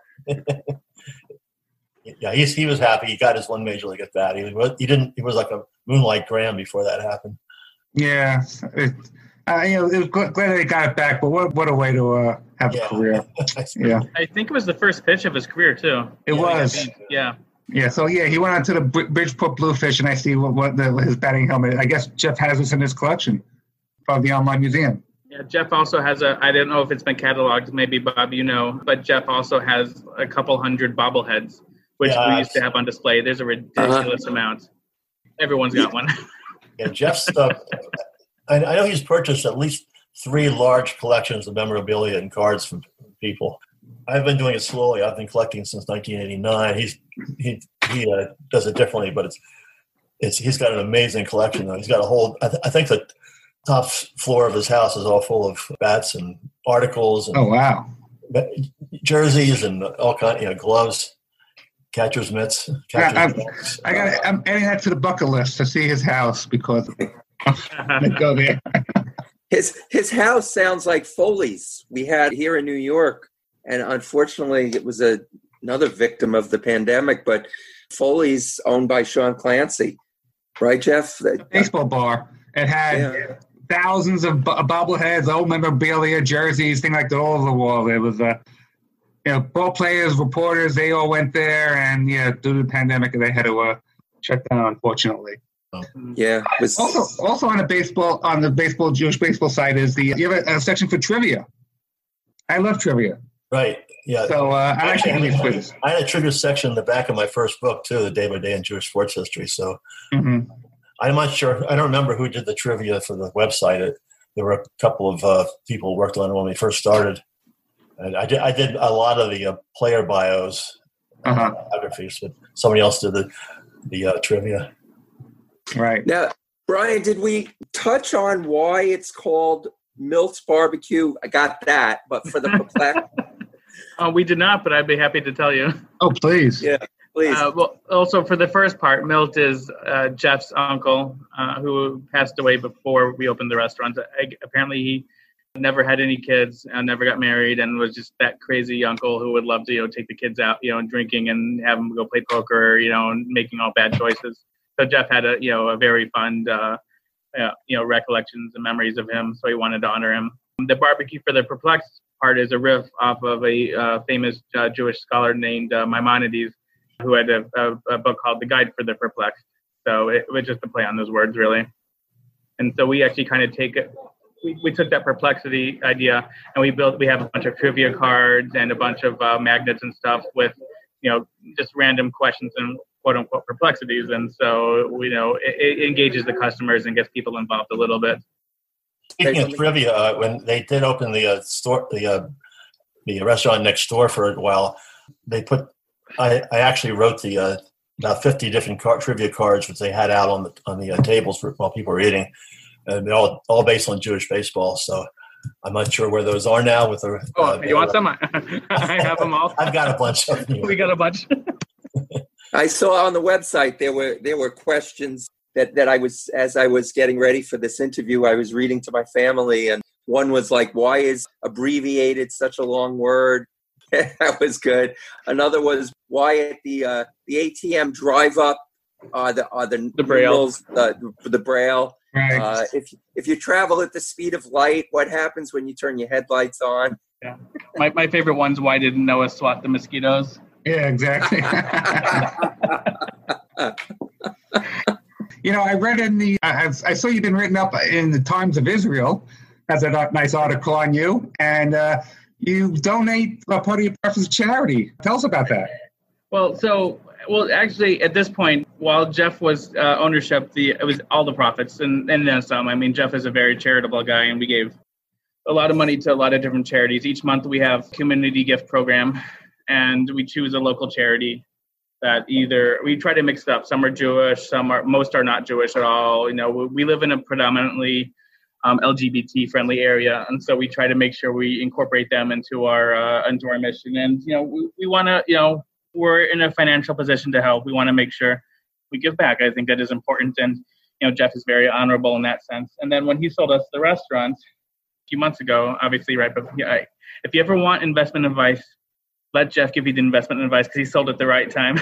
Yeah, he was happy. He got his one major league at bat. He was like a Moonlight Graham before that happened. Yeah, it was glad they got it back. But what a way to have a career. Yeah, I think it was the first pitch of his career too. It was. Yeah. Yeah. So he went on to the Bridgeport Bluefish, and I see his batting helmet. I guess Jeff has this in his collection from the online museum. Yeah, Jeff also has I don't know if it's been cataloged. Maybe Bob, but Jeff also has a couple hundred bobbleheads, which we used to have on display. There's a ridiculous amount. Everyone's got one. Yeah, Jeff's stuff. I know he's purchased at least 3 large collections of memorabilia and cards from people. I've been doing it slowly. I've been collecting since 1989. He does it differently, but he's got an amazing collection. Though. He's got a whole. I think the top floor of his house is all full of bats and articles. And oh wow! Jerseys and all kind, gloves. Catcher's mitts. I'm adding that to the bucket list to see his house because I go there. His house sounds like Foley's we had here in New York, and unfortunately, it was another victim of the pandemic. But Foley's owned by Sean Clancy, right, Jeff? The baseball bar. It had thousands of bobbleheads, old memorabilia, jerseys, things like that all over the wall. It was ball players, reporters, they all went there, and due to the pandemic, they had to shut down, unfortunately. Yeah. Also on the Jewish baseball side is you have a section for trivia. I love trivia. Right. Yeah. So I had a trivia section in the back of my first book too, the Day by Day in Jewish Sports History. So I'm not sure. I don't remember who did the trivia for the website. There were a couple of people who worked on it when we first started. And I did a lot of the player bios, biographies, but somebody else did the trivia. Right. Now, Brian, did we touch on why it's called Milt's Barbecue? I got that, but for the perplex. We did not, but I'd be happy to tell you. Oh, please. Yeah, please. Well, also for the first part, Milt is Jeff's uncle who passed away before we opened the restaurant. Apparently, never had any kids, never got married, and was just that crazy uncle who would love to, take the kids out, drinking and have them go play poker, and making all bad choices. So Jeff had a very fond, recollections and memories of him. So he wanted to honor him. The barbecue for the perplexed part is a riff off of a famous Jewish scholar named Maimonides, who had a book called The Guide for the Perplexed. So it was just a play on those words, really. And so we actually kind of we took that perplexity idea and we have a bunch of trivia cards and a bunch of magnets and stuff with, just random questions and quote unquote perplexities. And so, it engages the customers and gets people involved a little bit. Speaking of trivia, when they did open the store, the restaurant next door for a while, they put. I actually wrote the about 50 different trivia cards which they had out on the tables while people were eating, and they're all based on Jewish baseball. So I'm not sure where those are now. With the you want some? I have them all. I've got a bunch of them. We got a bunch. I saw on the website there were questions that I was, as I was getting ready for this interview, I was reading to my family, and one was like, why is abbreviated such a long word? That was good. Another was, why at the ATM drive up the braille, the braille. Right. If you travel at the speed of light, what happens when you turn your headlights on? Yeah. My favorite one's, why didn't Noah swat the mosquitoes? Yeah, exactly. I read in I saw you've been written up in the Times of Israel. Has a nice article on you, and you donate part of your profits to charity. Tell us about that. Well, actually, at this point, while Jeff was ownership, it was all the profits and then some. I mean, Jeff is a very charitable guy, and we gave a lot of money to a lot of different charities. Each month we have community gift program, and we choose a local charity that either we try to mix it up. Some are Jewish, most are not Jewish at all. We live in a predominantly LGBT friendly area, and so we try to make sure we incorporate them into our mission. And we want to, we're in a financial position to help. We want to make sure we give back. I think that is important, and Jeff is very honorable in that sense. And then when he sold us the restaurant a few months ago, obviously, right? But if you ever want investment advice, let Jeff give you the investment advice, because he sold at the right time.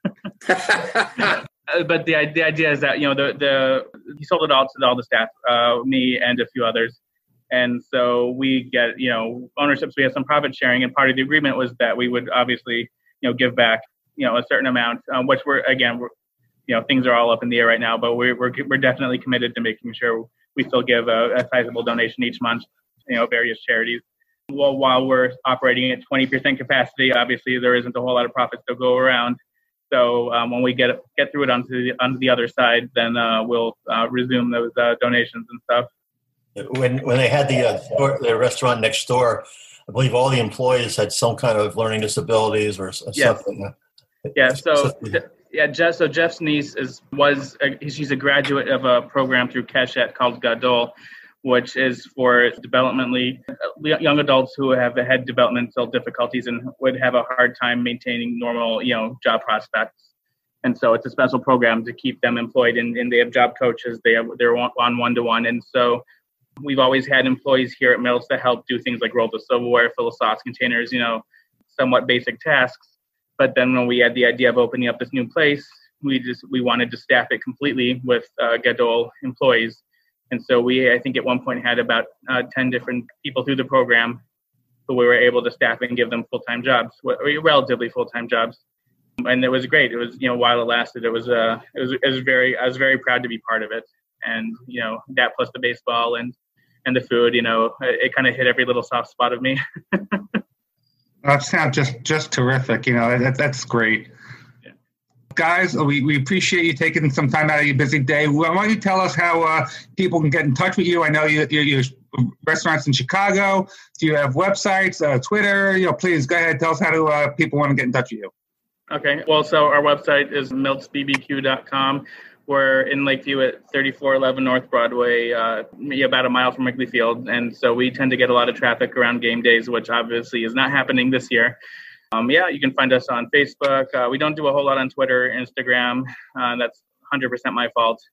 But the idea is that he sold it all to all the staff, me and a few others, and so we get ownerships. We have some profit sharing, and part of the agreement was that we would obviously give back a certain amount, which we're things are all up in the air right now, but we're definitely committed to making sure we still give a sizable donation each month, various charities. Well, while we're operating at 20% capacity, obviously there isn't a whole lot of profits to go around. So when we get through it onto the other side, then we'll resume those donations and stuff. When they had the restaurant next door, I believe all the employees had some kind of learning disabilities or something. Yeah. So Jeff's niece she's a graduate of a program through Keshet called Gadol, which is for developmentally young adults who have had developmental difficulties and would have a hard time maintaining normal, job prospects. And so it's a special program to keep them employed, and they have job coaches. They're on one-to-one. And so we've always had employees here at Mills to help do things like roll the silverware, fill the sauce containers, somewhat basic tasks. But then when we had the idea of opening up this new place, we wanted to staff it completely with Gadol employees. And so I think at one point had about 10 different people through the program who we were able to staff and give them full-time jobs, relatively full-time jobs. And it was great. It was, while it lasted, I was very proud to be part of it. And, that plus the baseball and the food, it kind of hit every little soft spot of me. That sounds just terrific. That's great. Guys, we appreciate you taking some time out of your busy day. Why don't you tell us how people can get in touch with you? I know your restaurants in Chicago. Do you have websites, Twitter? Please go ahead. Tell us how do people want to get in touch with you. Okay. Well, so our website is miltzbbq.com. We're in Lakeview at 3411 North Broadway, about a mile from Wrigley Field. And so we tend to get a lot of traffic around game days, which obviously is not happening this year. You can find us on Facebook. We don't do a whole lot on Twitter, Instagram. That's 100% my fault.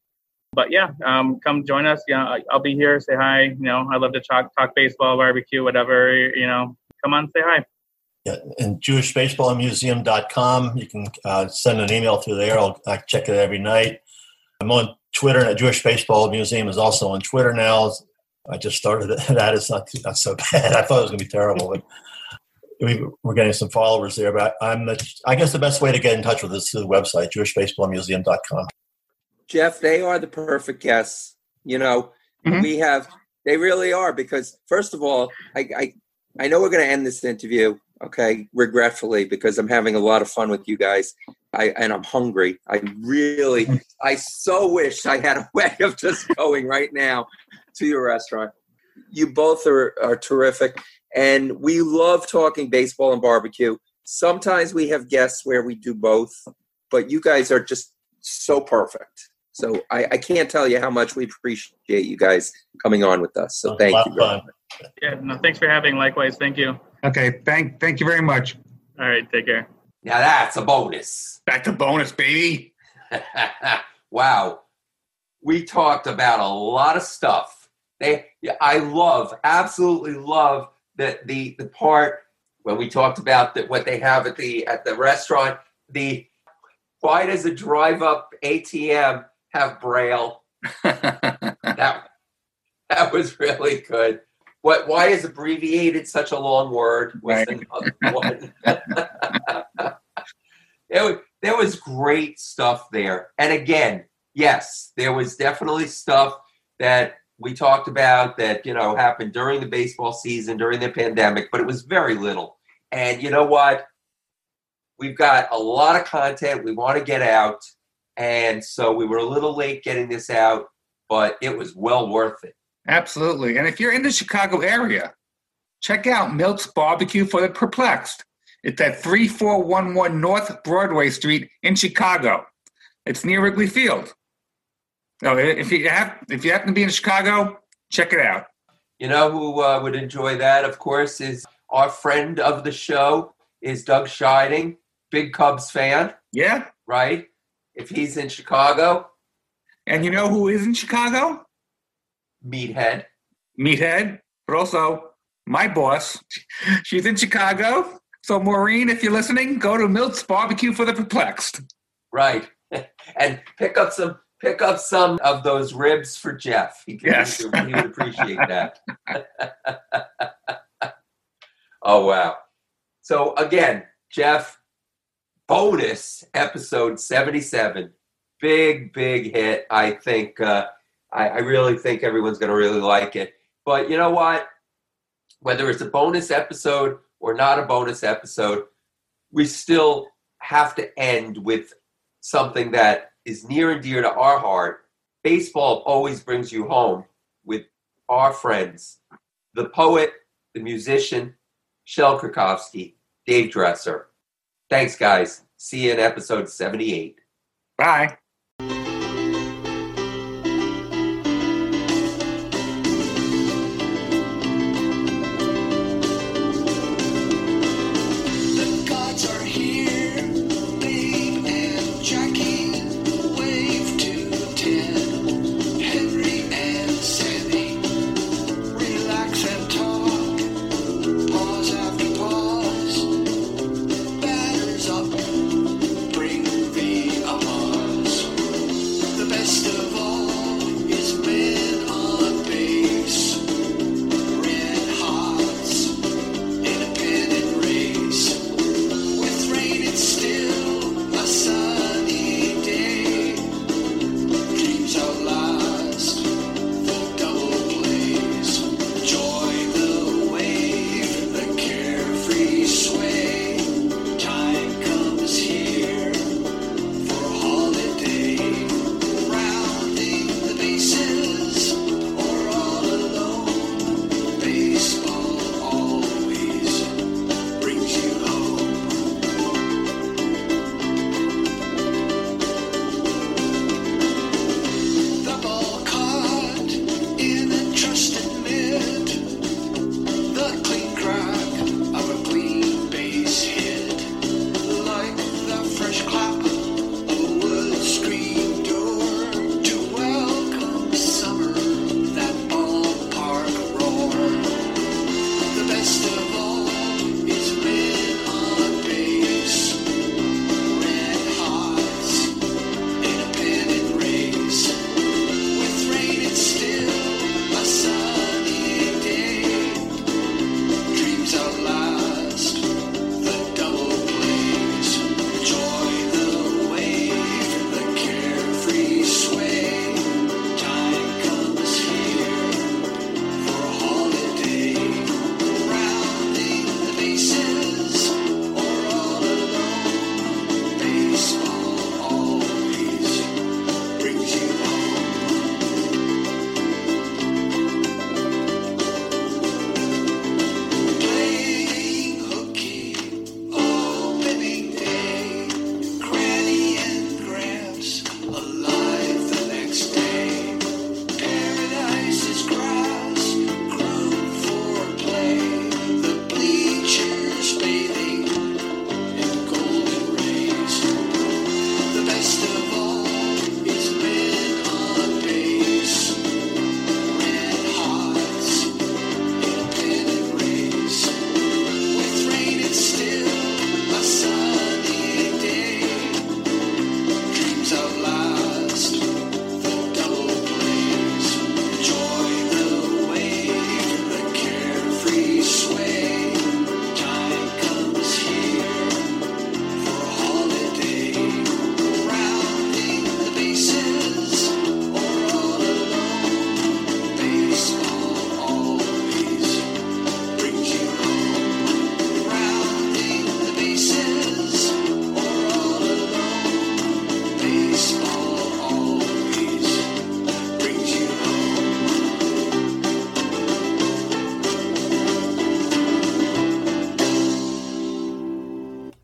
But yeah, come join us. Yeah, I'll be here. Say hi. You know, I love to talk baseball, barbecue, whatever. You know, come on, say hi. Yeah, and JewishBaseballMuseum.com. You can send an email through there. I check it every night. I'm on Twitter. And Jewish Baseball Museum is also on Twitter now. I just started that. It's not so bad. I thought it was going to be terrible, but we're getting some followers there. But I guess the best way to get in touch with us is through the website, JewishBaseballMuseum.com. Jeff, they are the perfect guests. You know, they really are, because first of all, I know we're going to end this interview, okay, regretfully, because I'm having a lot of fun with you guys. And I'm hungry. I so wish I had a way of just going right now to your restaurant. You both are terrific. And we love talking baseball and barbecue. Sometimes we have guests where we do both, but you guys are just so perfect. So I can't tell you how much we appreciate you guys coming on with us. So thank you. Yeah, no, thanks for having. Likewise, thank you. Okay, thank you very much. All right, take care. Now that's a bonus. Back to bonus, baby. Wow. We talked about a lot of stuff. Absolutely love the part when we talked about what they have at the restaurant. Why does a drive-up ATM have Braille? That was really good. Why is abbreviated such a long word? Was another one. There was great stuff there. And again, yes, there was definitely stuff that we talked about that, you know, happened during the baseball season, during the pandemic, but it was very little. And you know what? We've got a lot of content we want to get out. And so we were a little late getting this out, but it was well worth it. Absolutely. And if you're in the Chicago area, check out Milt's Barbecue for the Perplexed. It's at 3411 North Broadway Street in Chicago. It's near Wrigley Field. So if you happen to be in Chicago, check it out. You know who would enjoy that, of course, is our friend of the show, is Doug Scheiding, big Cubs fan. Yeah. Right? If he's in Chicago. And you know who is in Chicago? Meathead, but also my boss. She's in Chicago. So, Maureen, if you're listening, go to Milt's Barbecue for the Perplexed. Right. And pick up some of those ribs for Jeff. He would appreciate that. Oh, wow. So, again, Jeff, bonus episode 77. Big hit. I think I really think everyone's going to really like it. But you know what? Whether it's a bonus episode or not a bonus episode, we still have to end with something that is near and dear to our heart. Baseball always brings you home with our friends, the poet, the musician, Shel Krakowski, Dave Dresser. Thanks, guys. See you in episode 78. Bye.